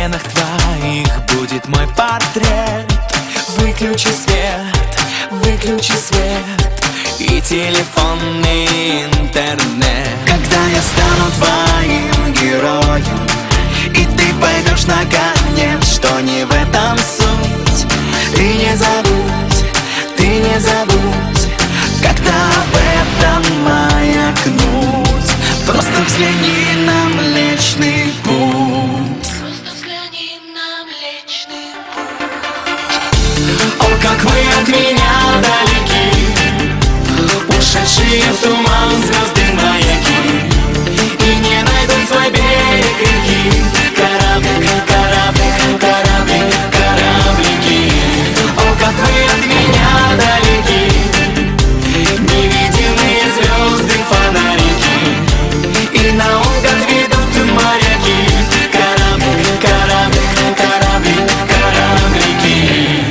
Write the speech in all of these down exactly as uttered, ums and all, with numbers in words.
стенах твоих будет мой портрет. Выключи свет, выключи свет и телефонный интернет. Когда я стану твоим героем и ты пойдешь на конец, что не в этом суть. Ты не забудь, ты не забудь, когда об этом маякнуть. Просто взгляни на Млечный Путь. Просто взгляни на Млечный Путь. О, как вы от меня далеки, ушедшие в туман звезды маяки, и не найдут свой берег реки. Кораблик, кораблик, кораблик, кораблики. О, как вы от меня далеки, невидимые звезды, фонарики, и наугад ведут моряки. Кораблик, кораблик, кораблик, кораблики.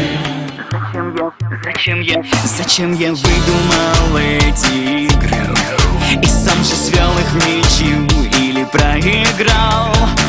Зачем я? Зачем я выдумал эти игры и сам же свел их в ничью или проиграл?